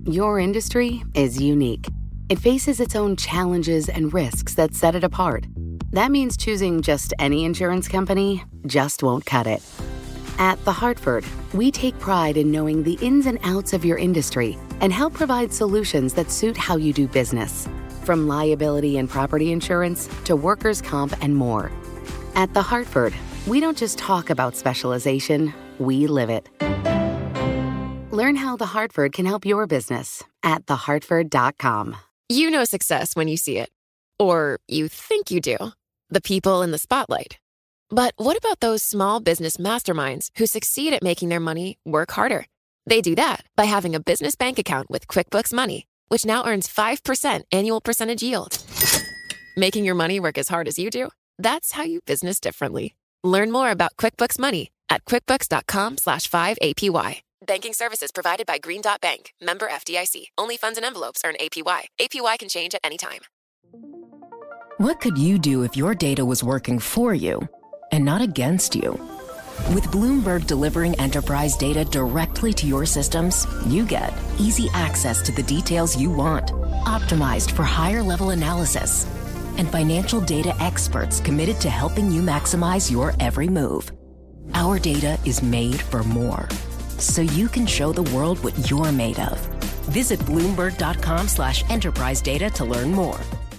Your industry is unique. It faces its own challenges and risks that set it apart. That means choosing just any insurance company just won't cut it. At The Hartford, we take pride in knowing the ins and outs of your industry and help provide solutions that suit how you do business. From liability and property insurance to workers' comp and more. At The Hartford, we don't just talk about specialization, we live it. Learn how The Hartford can help your business at thehartford.com. You know success when you see it. Or you think you do. The people in the spotlight. But what about those small business masterminds who succeed at making their money work harder? They do that by having a business bank account with QuickBooks Money, which now earns 5% annual percentage yield. Making your money work as hard as you do? That's how you business differently. Learn more about QuickBooks Money at quickbooks.com/5APY. Banking services provided by Green Dot Bank. Member FDIC. Only funds and envelopes earn APY. APY can change at any time. What could you do if your data was working for you and not against you? With Bloomberg delivering enterprise data directly to your systems, you get easy access to the details you want, optimized for higher-level analysis, and financial data experts committed to helping you maximize your every move. Our data is made for more, so you can show the world what you're made of. Visit Bloomberg.com/enterprise data to learn more.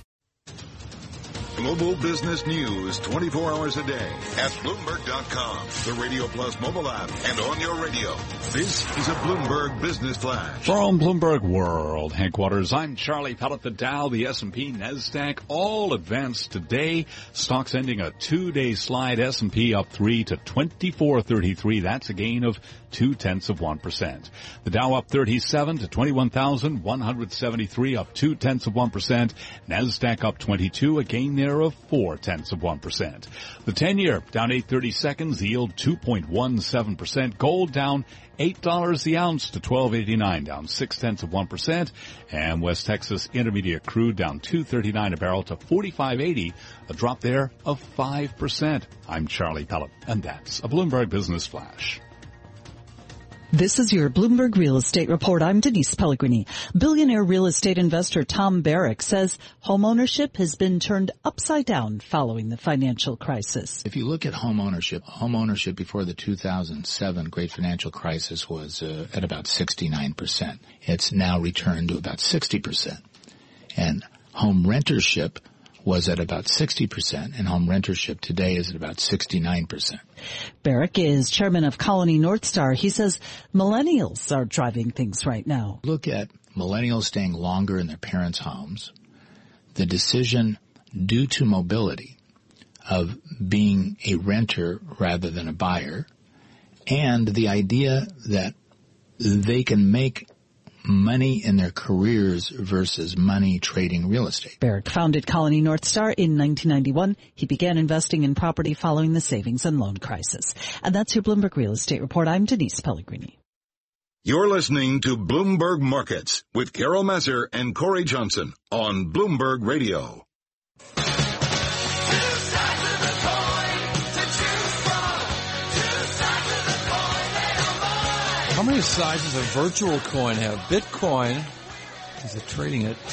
Global business news 24 hours a day at Bloomberg.com, the Radio Plus mobile app, and on your radio. This is a Bloomberg Business Flash. From Bloomberg World Headquarters, I'm Charlie Pellet. The Dow, the S&P, NASDAQ, all advanced today. Stocks ending a two-day slide. S&P up 3 to 2433. That's a gain of 0.2%. The Dow up 37 to 21,173, up 0.2%. NASDAQ up 22, a gain there of 0.4%. The 10-year down 8/32, yield 2.17%. Gold down $8 the ounce to $12.89, down 0.6%. And West Texas Intermediate crude down $2.39 a barrel to $45.80, a drop there of 5%. I'm Charlie Pellet, and that's a Bloomberg Business Flash. This is your Bloomberg Real Estate Report. I'm Denise Pellegrini. Billionaire real estate investor Tom Barrack says homeownership has been turned upside down following the financial crisis. If you look at homeownership before the 2007 great financial crisis was at about 69%. It's now returned to about 60%. And home rentership was at about 60%, and home rentership today is at about 69%. Barrack is chairman of Colony North Star. He says millennials are driving things right now. Look at millennials staying longer in their parents' homes. The decision due to mobility of being a renter rather than a buyer, and the idea that they can make money in their careers versus money trading real estate. Barrack founded Colony North Star in 1991. He began investing in property following the savings and loan crisis. And that's your Bloomberg Real Estate Report. I'm Denise Pellegrini. You're listening to Bloomberg Markets with Carol Messer and Corey Johnson on Bloomberg Radio. How many sizes of virtual coin have? Bitcoin is trading at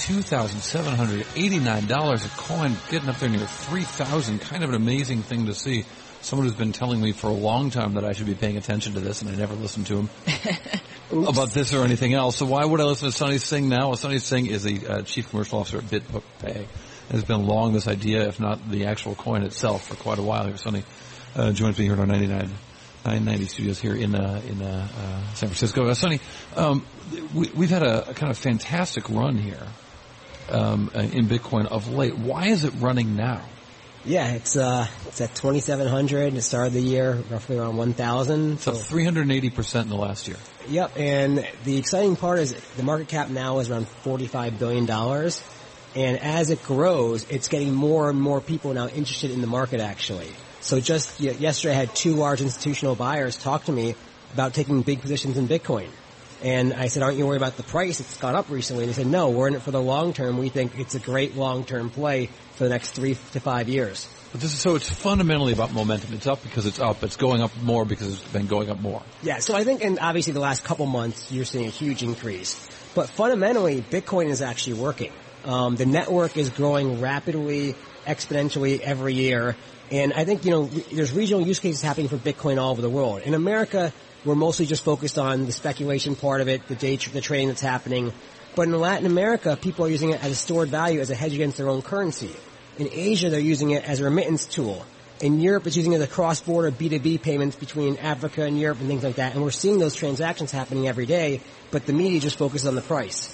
$2,789 a coin, getting up there near $3,000. Kind of an amazing thing to see. Someone who's been telling me for a long time that I should be paying attention to this, and I never listened to him about this or anything else. So why would I listen to Sonny Singh now? Well, Sonny Singh is the chief commercial officer at BitBookPay. It's been long, this idea, if not the actual coin itself, for quite a while here. Sonny joins me here in our 990 studios here in San Francisco. Sonny, we've had a kind of fantastic run here in Bitcoin of late. Why is it running now? Yeah, it's at 2,700 to start of the year, roughly around 1,000. So 380% in the last year. Yep, and the exciting part is the market cap now is around $45 billion. And as it grows, it's getting more and more people now interested in the market, actually. So just yesterday I had two large institutional buyers talk to me about taking big positions in Bitcoin. And I said, aren't you worried about the price? It's gone up recently. And they said, no, we're in it for the long term. We think it's a great long-term play for the next 3 to 5 years. But so it's fundamentally about momentum. It's up because it's up. It's going up more because it's been going up more. Yeah, so I think, and obviously the last couple months, you're seeing a huge increase. But fundamentally, Bitcoin is actually working. The network is growing rapidly, exponentially every year. And I think, there's regional use cases happening for Bitcoin all over the world. In America, we're mostly just focused on the speculation part of it, the trading that's happening. But in Latin America, people are using it as a stored value, as a hedge against their own currency. In Asia, they're using it as a remittance tool. In Europe, it's using it as a cross-border B2B payments between Africa and Europe and things like that. And we're seeing those transactions happening every day, but the media just focuses on the price.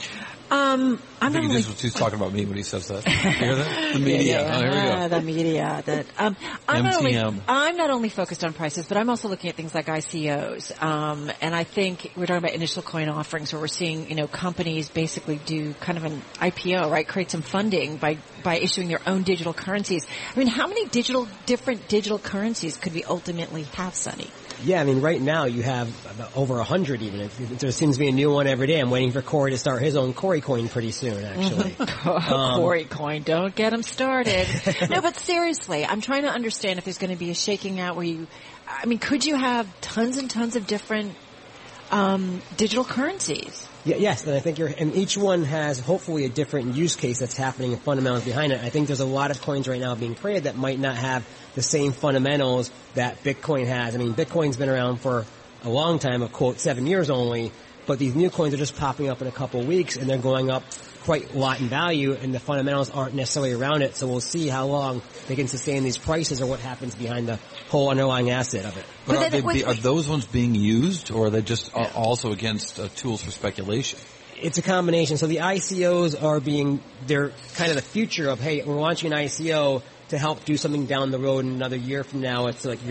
I think he's talking about me when he says that. You hear that? The media. Yeah. Oh, here we go. The media. I'm not only focused on prices, but I'm also looking at things like ICOs. And I think we're talking about initial coin offerings, where we're seeing, companies basically do kind of an IPO, right? Create some funding by issuing their own digital currencies. I mean, how many different digital currencies could we ultimately have, Sonny? Yeah, I mean, right now you have over 100 even. There seems to be a new one every day. I'm waiting for Corey to start his own Corey coin pretty soon, actually. Corey coin, don't get him started. No, but seriously, I'm trying to understand if there's going to be a shaking out where could you have tons and tons of different digital currencies? Yes, and I think and each one has hopefully a different use case that's happening and fundamentals behind it. I think there's a lot of coins right now being created that might not have the same fundamentals that Bitcoin has. I mean, Bitcoin's been around for a long time, of quote, 7 years only, but these new coins are just popping up in a couple of weeks and they're going up quite a lot in value, and the fundamentals aren't necessarily around it, so we'll see how long they can sustain these prices or what happens behind the whole underlying asset of it. But are those ones being used, or are they just also against tools for speculation? It's a combination. So the ICOs they're kind of the future of, hey, we're launching an ICO to help do something down the road in another year from now. It's like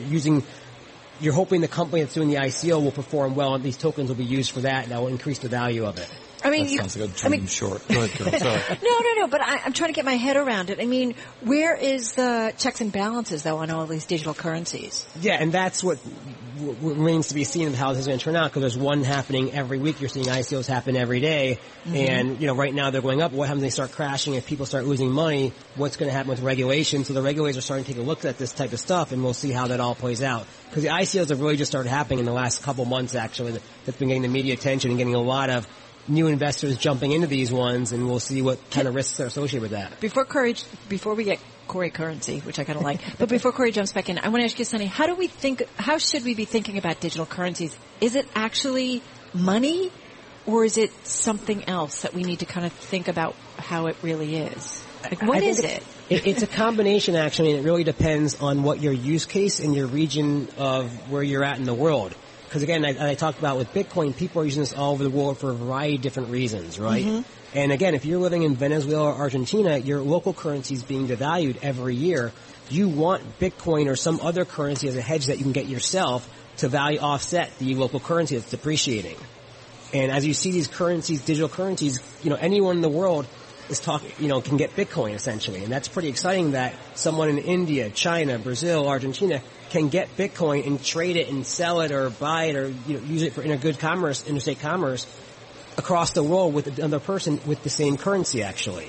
you're hoping the company that's doing the ICO will perform well, and these tokens will be used for that, and that will increase the value of it. That sounds like a dream short. Go ahead, Carol. Sorry. No, but I'm trying to get my head around it. I mean, where is the checks and balances, though, on all these digital currencies? Yeah, and that's what remains to be seen of how this is going to turn out, because there's one happening every week. You're seeing ICOs happen every day, and, right now they're going up. What happens if they start crashing? If people start losing money, what's going to happen with regulation? So the regulators are starting to take a look at this type of stuff, and we'll see how that all plays out. Because the ICOs have really just started happening in the last couple months, actually. That's been getting the media attention and getting a lot of new investors jumping into these ones, and we'll see what kind of risks are associated with that. Before we get Corey currency, which I kind of like, but before Corey jumps back in, I want to ask you, Sonny, how should we be thinking about digital currencies? Is it actually money, or is it something else that we need to kind of think about how it really is? Like, what is it? It's a combination, actually, and it really depends on what your use case and your region of where you're at in the world. Because again, I talked about with Bitcoin, people are using this all over the world for a variety of different reasons, right? Mm-hmm. And again, if you're living in Venezuela or Argentina, your local currency is being devalued every year. You want Bitcoin or some other currency as a hedge that you can get yourself to value offset the local currency that's depreciating. And as you see these currencies, digital currencies, anyone in the world is can get Bitcoin essentially. And that's pretty exciting that someone in India, China, Brazil, Argentina can get Bitcoin and trade it and sell it or buy it or, use it for interstate commerce across the world with another person with the same currency, actually.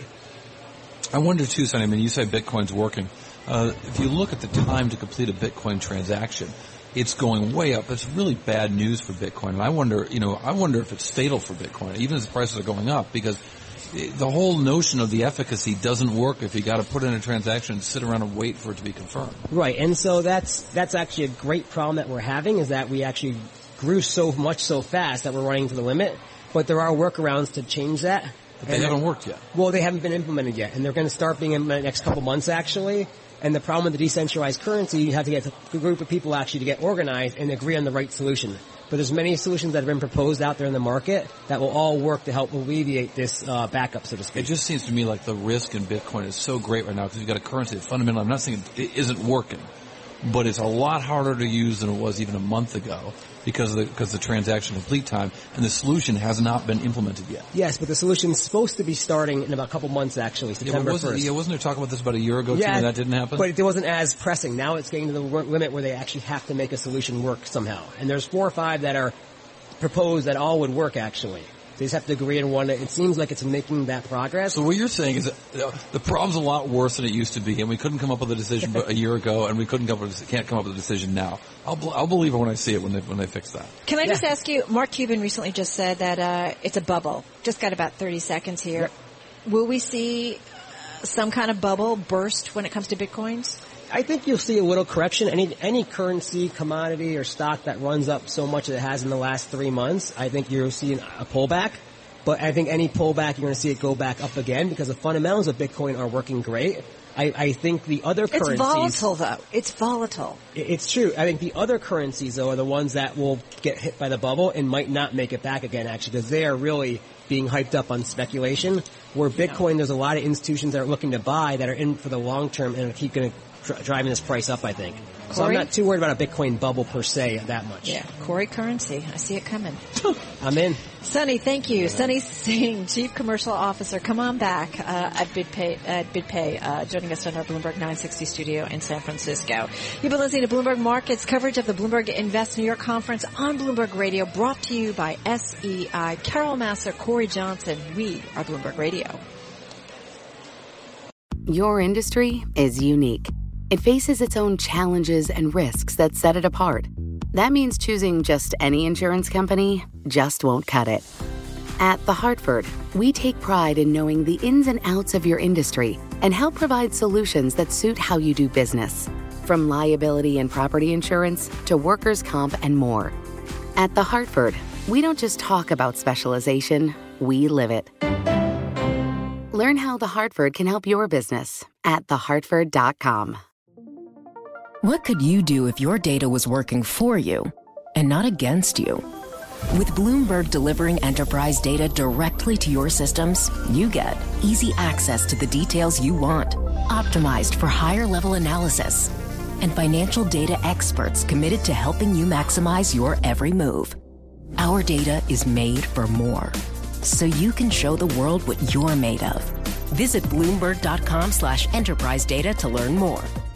I wonder too, Sonny, you say Bitcoin's working. If you look at the time to complete a Bitcoin transaction, it's going way up. It's really bad news for Bitcoin. And I wonder if it's fatal for Bitcoin, even as the prices are going up, because the whole notion of the efficacy doesn't work if you got to put in a transaction and sit around and wait for it to be confirmed. Right, and so that's actually a great problem that we're having, is that we actually grew so much so fast that we're running to the limit. But there are workarounds to change that. But they haven't worked yet. Well, they haven't been implemented yet, and they're going to start being implemented in the next couple months, actually. And the problem with the decentralized currency, you have to get a group of people actually to get organized and agree on the right solution. But there's many solutions that have been proposed out there in the market that will all work to help alleviate this backup, so to speak. It just seems to me like the risk in Bitcoin is so great right now because you've got a currency that fundamentally, I'm not saying it isn't working, but it's a lot harder to use than it was even a month ago because of the transaction complete time, and the solution has not been implemented yet. Yes, but the solution's supposed to be starting in about a couple months, actually, September 1st. Wasn't there talk about this about a year ago, too, and that didn't happen? But it wasn't as pressing. Now it's getting to the limit where they actually have to make a solution work somehow. And there's 4 or 5 that are proposed that all would work, actually. They just have to agree on one. It seems like it's making that progress. So what you're saying is that the problem's a lot worse than it used to be, and we couldn't come up with a decision a year ago, and we can't come up with a decision now. I'll believe it when I see it when they fix that. Can I just ask you? Mark Cuban recently just said that it's a bubble. Just got about 30 seconds here. Yep. Will we see some kind of bubble burst when it comes to Bitcoins? I think you'll see a little correction. Any currency, commodity, or stock that runs up so much as it has in the last 3 months, I think you'll see a pullback. But I think any pullback, you're going to see it go back up again because the fundamentals of Bitcoin are working great. I think the other currencies... It's volatile, though. It's volatile. It's true. I think the other currencies, though, are the ones that will get hit by the bubble and might not make it back again, actually, because they are really being hyped up on speculation. Where Bitcoin, there's a lot of institutions that are looking to buy that are in for the long term and keep going to driving this price up, I think. Corey? So I'm not too worried about a Bitcoin bubble per se that much. Yeah, Corey Currency. I see it coming. I'm in. Sonny, thank you. Sonny Singh, Chief Commercial Officer. Come on back at BitPay, joining us in our Bloomberg 960 studio in San Francisco. You've been listening to Bloomberg Markets, coverage of the Bloomberg Invest New York Conference on Bloomberg Radio, brought to you by SEI. Carol Massar, Corey Johnson. We are Bloomberg Radio. Your industry is unique. It faces its own challenges and risks that set it apart. That means choosing just any insurance company just won't cut it. At The Hartford, we take pride in knowing the ins and outs of your industry and help provide solutions that suit how you do business. From liability and property insurance to workers' comp and more. At The Hartford, we don't just talk about specialization, we live it. Learn how The Hartford can help your business at thehartford.com. What could you do if your data was working for you and not against you? With Bloomberg delivering enterprise data directly to your systems, you get easy access to the details you want, optimized for higher-level analysis, and financial data experts committed to helping you maximize your every move. Our data is made for more, so you can show the world what you're made of. Visit Bloomberg.com/enterprise data to learn more.